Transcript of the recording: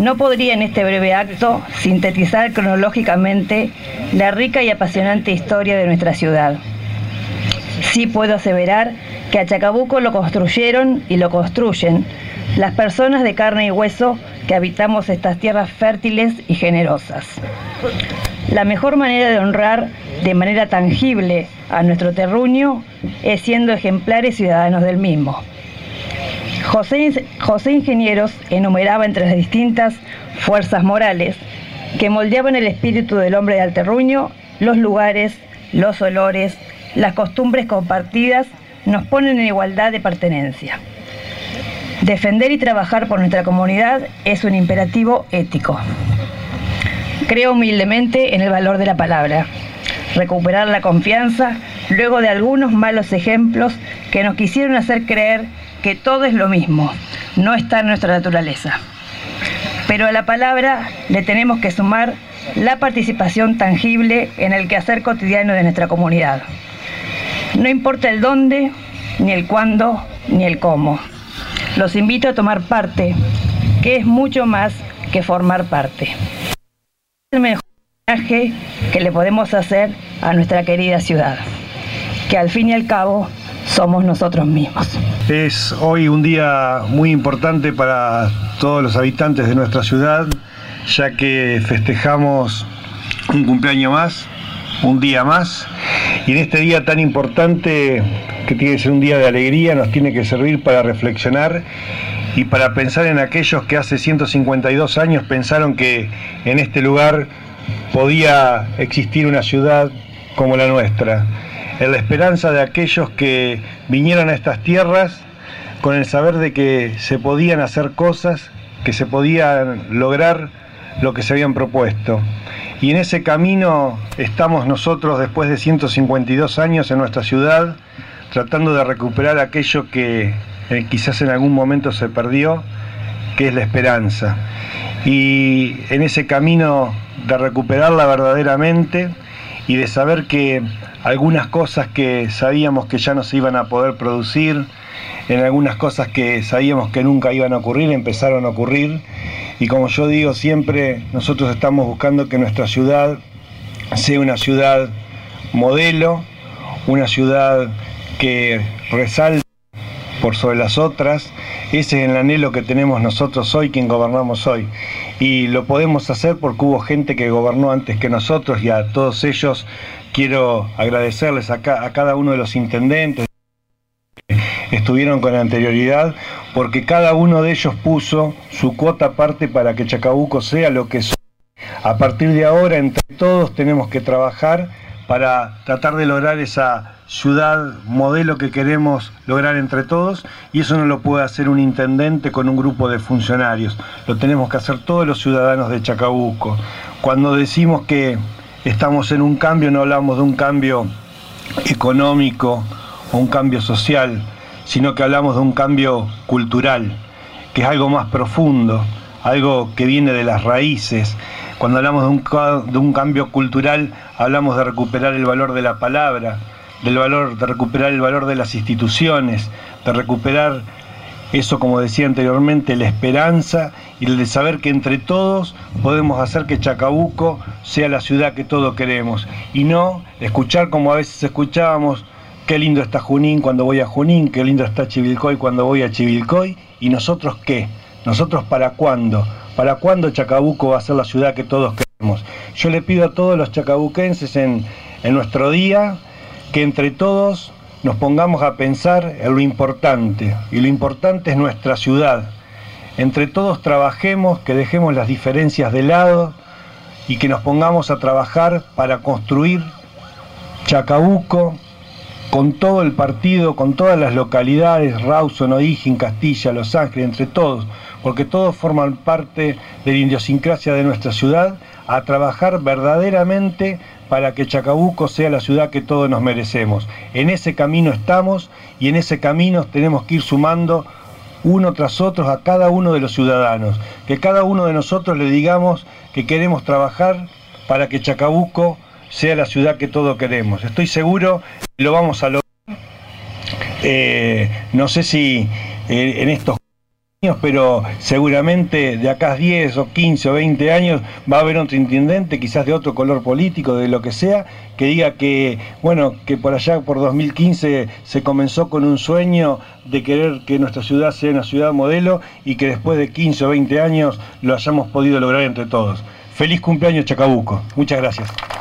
No podría en este breve acto sintetizar cronológicamente la rica y apasionante historia de nuestra ciudad. Sí puedo aseverar que a Chacabuco lo construyeron y lo construyen las personas de carne y hueso que habitamos estas tierras fértiles y generosas. La mejor manera de honrar de manera tangible a nuestro terruño es siendo ejemplares ciudadanos del mismo. José Ingenieros enumeraba entre las distintas fuerzas morales que moldeaban el espíritu del hombre del terruño, los lugares, los olores, las costumbres compartidas nos ponen en igualdad de pertenencia. Defender y trabajar por nuestra comunidad es un imperativo ético. Creo humildemente en el valor de la palabra. Recuperar la confianza luego de algunos malos ejemplos que nos quisieron hacer creer que todo es lo mismo, no está en nuestra naturaleza. Pero a la palabra le tenemos que sumar la participación tangible en el quehacer cotidiano de nuestra comunidad. No importa el dónde, ni el cuándo, ni el cómo. Los invito a tomar parte, que es mucho más que formar parte. Es el mejor homenaje que le podemos hacer a nuestra querida ciudad, que al fin y al cabo somos nosotros mismos. Es hoy un día muy importante para todos los habitantes de nuestra ciudad, ya que festejamos un cumpleaños más, un día más, y en este día tan importante, que tiene que ser un día de alegría, nos tiene que servir para reflexionar y para pensar en aquellos que hace 152 años pensaron que en este lugar podía existir una ciudad como la nuestra, en la esperanza de aquellos que vinieron a estas tierras con el saber de que se podían hacer cosas, que se podían lograr lo que se habían propuesto. Y en ese camino estamos nosotros después de 152 años en nuestra ciudad, tratando de recuperar aquello que quizás en algún momento se perdió, que es la esperanza. Y en ese camino de recuperarla verdaderamente y de saber que algunas cosas que sabíamos que ya no se iban a poder producir, en algunas cosas que sabíamos que nunca iban a ocurrir, empezaron a ocurrir. Y como yo digo siempre, nosotros estamos buscando que nuestra ciudad sea una ciudad modelo, una ciudad que resalte por sobre las otras. Ese es el anhelo que tenemos nosotros hoy, quien gobernamos hoy. Y lo podemos hacer porque hubo gente que gobernó antes que nosotros, y a todos ellos quiero agradecerles a cada uno de los intendentes que estuvieron con anterioridad, porque cada uno de ellos puso su cuota aparte para que Chacabuco sea lo que es. A partir de ahora, entre todos tenemos que trabajar para tratar de lograr esa ciudad modelo que queremos lograr entre todos, y eso no lo puede hacer un intendente con un grupo de funcionarios, lo tenemos que hacer todos los ciudadanos de Chacabuco. Cuando decimos que estamos en un cambio, no hablamos de un cambio económico o un cambio social, sino que hablamos de un cambio cultural, que es algo más profundo, algo que viene de las raíces. Cuando hablamos de un cambio cultural, hablamos de recuperar el valor de la palabra, de recuperar el valor de las instituciones, de recuperar eso, como decía anteriormente, la esperanza y el de saber que entre todos podemos hacer que Chacabuco sea la ciudad que todos queremos, y no escuchar como a veces escuchábamos: qué lindo está Junín cuando voy a Junín, qué lindo está Chivilcoy cuando voy a Chivilcoy. ¿Y nosotros qué? ¿Nosotros para cuándo? ¿Para cuándo Chacabuco va a ser la ciudad que todos queremos? Yo le pido a todos los chacabuquenses en nuestro día que entre todos nos pongamos a pensar en lo importante, y lo importante es nuestra ciudad. Entre todos trabajemos, que dejemos las diferencias de lado y que nos pongamos a trabajar para construir Chacabuco con todo el partido, con todas las localidades, Rawson, O'Higgins, Castilla, Los Ángeles, entre todos, porque todos forman parte de la idiosincrasia de nuestra ciudad, a trabajar verdaderamente para que Chacabuco sea la ciudad que todos nos merecemos. En ese camino estamos, y en ese camino tenemos que ir sumando uno tras otro a cada uno de los ciudadanos, que cada uno de nosotros le digamos que queremos trabajar para que Chacabuco sea la ciudad que todos queremos. Estoy seguro que lo vamos a lograr. No sé si en estos pero seguramente de acá a 10 o 15 o 20 años va a haber otro intendente, quizás de otro color político, de lo que sea, que diga que, bueno, que por allá por 2015 se comenzó con un sueño de querer que nuestra ciudad sea una ciudad modelo y que después de 15 o 20 años lo hayamos podido lograr entre todos. Feliz cumpleaños, Chacabuco. Muchas gracias.